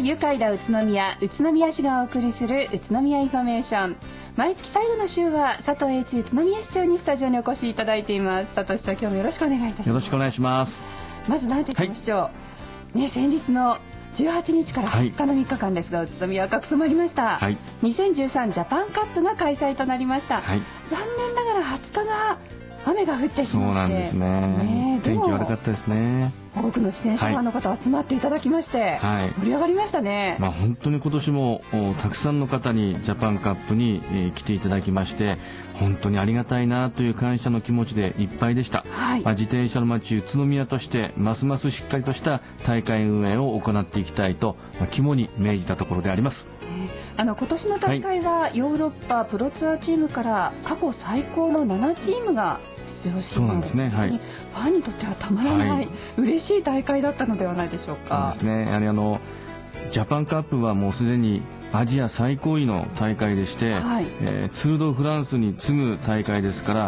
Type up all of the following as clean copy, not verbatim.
愉快な宇都宮、宇都宮市がお送りする宇都宮インフォメーション。毎月最後の週は佐藤栄一宇都宮市長にスタジオにお越しいただいています。佐藤市長、今日もよろしくお願いいたします。 よろしくお願いします。 まず何と言いましょう、ね、先日の18日から20日の3日間ですが、宇都宮赤く染まりました、2013ジャパンカップが開催となりました、残念ながら20日が雨が降ってしまって。 そうなんですね。天気悪かったですね。 多くの自転車ファンの方集まっていただきまして、盛り上がりましたね。 本当に今年もたくさんの方にジャパンカップに来ていただきまして、本当にありがたいなという感謝の気持ちでいっぱいでした。自転車の街宇都宮としてますますしっかりとした大会運営を行っていきたいと肝に銘じたところであります。 今年の大会はヨーロッパプロツアーチームから過去最高の7チームが出場しているので、ファンにとってはたまらない、嬉しい大会だったのではないでしょうか。 そうですね。やはりジャパンカップはもうすでにアジア最高位の大会でして、ツール・ド・フランスに次ぐ大会ですから、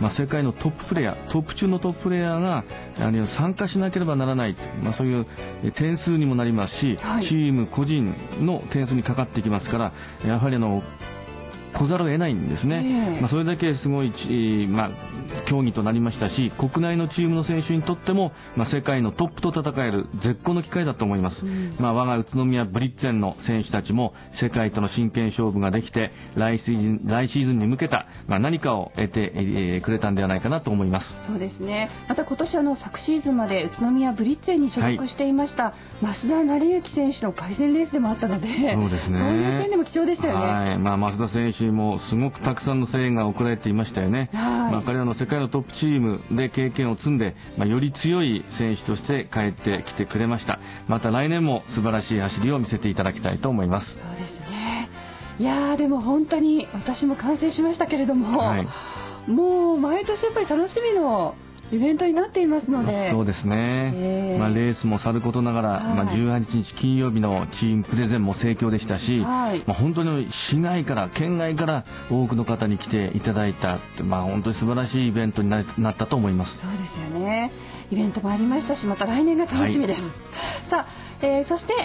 世界のトッププレーヤー、トップ中のトッププレーヤーが参加しなければならない、そういう点数にもなりますし、チーム個人の点数にかかってきますから、やはり来ざるを得ないんですね。それだけすごい、競技となりましたし、国内のチームの選手にとっても、世界のトップと戦える絶好の機会だと思います。我が宇都宮ブリッツェンの選手たちも世界との真剣勝負ができて、来シーズンに向けた、何かを得て、くれたんではないかなと思います。 そうですね。また今年昨シーズンまで宇都宮ブリッツェンに所属していました、増田成幸選手の凱旋レースでもあったので、 そうですね。 そういう点でも貴重でしたよね。 増田選手もすごくたくさんの声援が送られていましたよね。彼らの世界のトップチームで経験を積んで、より強い選手として帰ってきてくれました。また来年も素晴らしい走りを見せていただきたいと思います。 そうですね。いやでも本当に私も観戦しましたけれども、もう毎年やっぱり楽しみのイベントになっていますので。 そうですね。レースもさることながら、18日金曜日のチームプレゼンも盛況でしたし、本当に市外から県外から多くの方に来ていただいた、本当に素晴らしいイベントになったと思います。 そうですよね。イベントもありましたし、また来年が楽しみです。さあ、そして、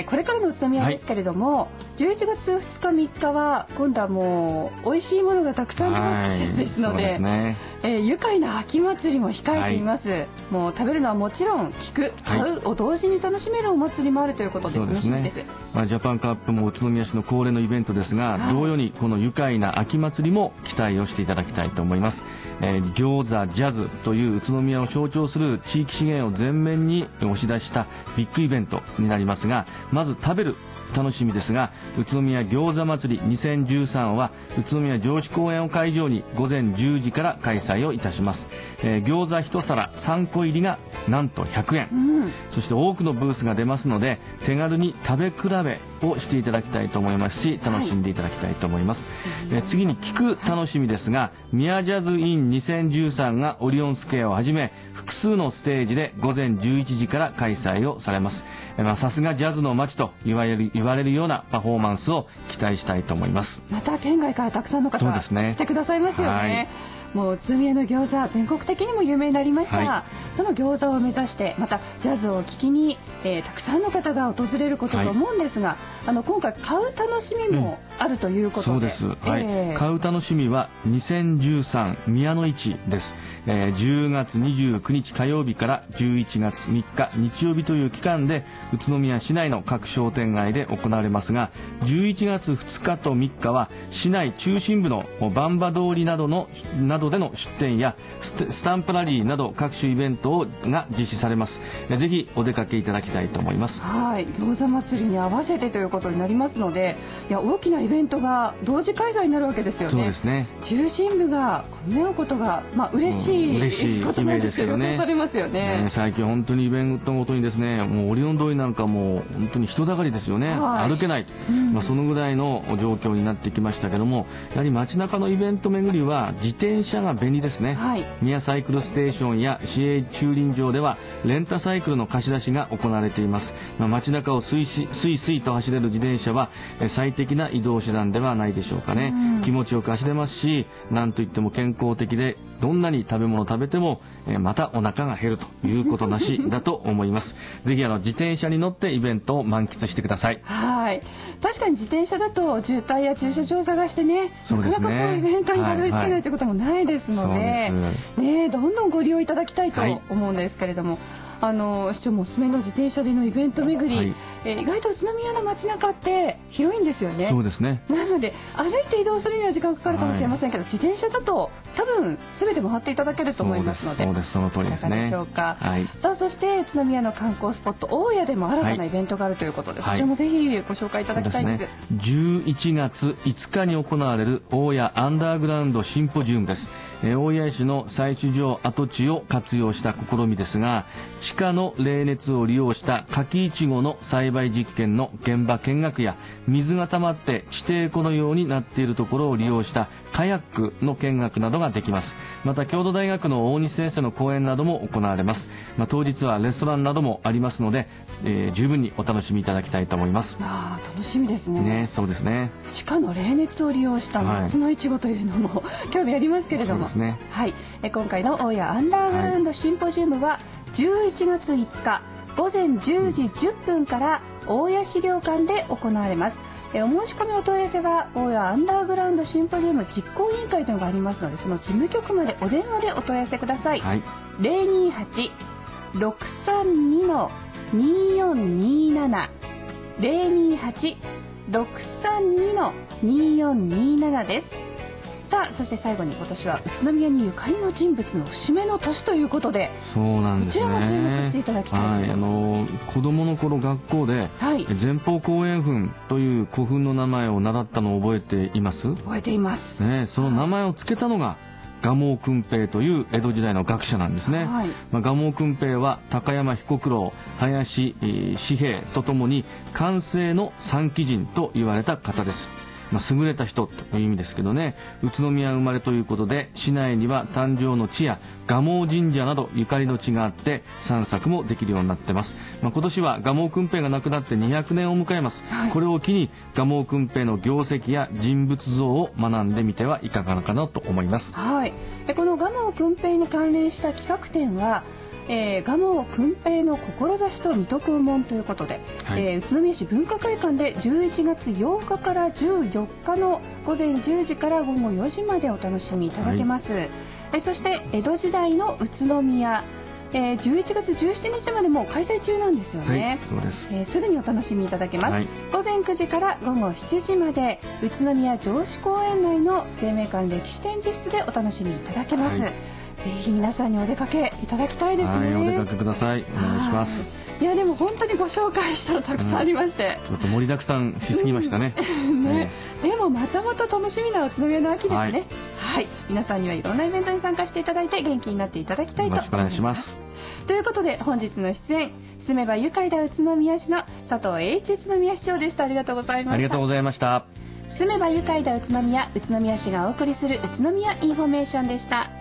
これからの宇都宮ですけれども、11月2日3日は今度はもう美味しいものがたくさん出る季節ですので、愉快な秋祭りも控えています。もう食べるのはもちろん聞く、買うを同時に楽しめるお祭りもあるということで楽しみです。 ジャパンカップも宇都宮市の恒例のイベントですが、同様にこの愉快な秋祭りも期待をしていただきたいと思います。餃子ジャズという宇都宮を象徴する地域資源を前面に押し出したビッグイベントになりますが、まず食べる楽しみですが、宇都宮餃子祭り2013は宇都宮城址公園を会場に午前10時から開催をいたします。餃子1皿3個入りがなんと100円、そして多くのブースが出ますので、手軽に食べ比べをしていただきたいと思いますし、楽しんでいただきたいと思います。次に聞く楽しみですが、宮ジャズイン2013がオリオンスクエアをはじめ複数のステージで午前11時から開催をされます。さすがジャズの街と言われるようなパフォーマンスを期待したいと思います。 また県外からたくさんの方が来てくださいますよね。もう宇都宮の餃子全国的にも有名になりました、その餃子を目指してまたジャズを聴きに、たくさんの方が訪れることと思うんですが、今回買う楽しみもあるということで、 そうです、買う楽しみは2013宮の市です。10月29日火曜日から11月3日日曜日という期間で宇都宮市内の各商店街で行われますが、11月2日と3日は市内中心部のバンバ通りなどでの出店やスタンプラリーなど各種イベントが実施されます。ぜひお出かけいただきたいと思います。 餃子祭りに合わせてということになりますので、大きなイベントが同時開催になるわけですよね。 そうですね。 中心部が混み合うことが、嬉しい悲鳴ですけどね。 されますよね。 最近本当にイベントごとにですね、もうオリオン通りなんかもう本当に人だかりですよね。歩けない、そのぐらいの状況になってきましたけども、やはり街中のイベント巡りは自転車車が便利ですね。 はい。 宮サイクルステーションや市営駐輪場ではレンタサイクルの貸し出しが行われています。街中をスイスイと走れる自転車は最適な移動手段ではないでしょうかね。気持ちよく走れますし、なんといっても健康的で、どんなに食べ物食べてもまたお腹が減るということなしだと思います。ぜひ自転車に乗ってイベントを満喫してください。 はい。確かに自転車だと渋滞や駐車場を探してね、 そうですね、 なかなかイベントにたどり着けないということもないですので、ね、どんどんご利用いただきたいと思うんですけれども、市長もおすすめの自転車でのイベント巡り、意外と宇都宮の街中って広いんですよね。 そうですね。 なので歩いて移動するには時間かかるかもしれませんけど、自転車だと多分全て回っていただけると思いますので、 そうです、その通りですね。 いかがでしょうか。さあ、そして宇都宮の観光スポット大谷でも新たなイベントがあるということで、そちらもぜひご紹介いただきたいです。 11月5日に行われる大谷アンダーグラウンドシンポジウムです。大谷市の採取場跡地を活用した試みですが、地下の冷熱を利用した柿いちごの栽培実験の現場見学や、水が溜まって地底湖のようになっているところを利用したカヤックの見学などができます。また京都大学の大西先生の講演なども行われます。当日はレストランなどもありますので、十分にお楽しみいただきたいと思います。 楽しみですね。 そうですね。 地下の冷熱を利用した夏のいちごというのも興味ありますけれども、 そうですね。 今回の大谷アンダーグラウンドシンポジウムは11月5日午前10時10分から大谷資料館で行われます。お申し込みお問い合わせは大谷アンダーグラウンドシンポジウム実行委員会というのがありますので、その事務局までお電話でお問い合わせください。028-632-2427 028-632-2427 です。さあ、そして最後に今年は宇都宮にゆかりの人物の節目の年ということで、 そうなんですね。 こちらも注目していただきたい。 子供の頃学校で、前方後円墳という古墳の名前を習ったのを覚えています？ 覚えています。 その名前を付けたのが蒲生訓平という江戸時代の学者なんですね。蒲生訓平は高山彦九郎、林紙平とともに寛政の三奇人と言われた方です。優れた人という意味ですけどね。宇都宮生まれということで、市内には誕生の地や蒲生神社などゆかりの地があって散策もできるようになってます。今年は蒲生訓平が亡くなって200年を迎えます。これを機に蒲生訓平の業績や人物像を学んでみてはいかがかなと思います。 この蒲生訓平に関連した企画展は蒲生訓平の志と水戸黄門ということで、宇都宮市文化会館で11月8日から14日の午前10時から午後4時までお楽しみいただけます。そして江戸時代の宇都宮、11月17日までも開催中なんですよね。 そうです。 すぐにお楽しみいただけます。午前9時から午後7時まで宇都宮城址公園内の生命館歴史展示室でお楽しみいただけます。ぜひ皆さんにお出かけいただきたいですね。 お出かけください。お願いします。 いや、でも本当にご紹介したのたくさんありまして、 ちょっと盛りだくさんしすぎましたね。 でもまたまた楽しみな宇都宮の秋ですね。皆さんにはいろんなイベントに参加していただいて元気になっていただきたいと思います。 よろしくお願いします。 ということで本日の出演、住めば愉快だ宇都宮市の佐藤栄一宇都宮市長でした。ありがとうございました。 ありがとうございました。 住めば愉快だ宇都宮市がお送りする宇都宮インフォメーションでした。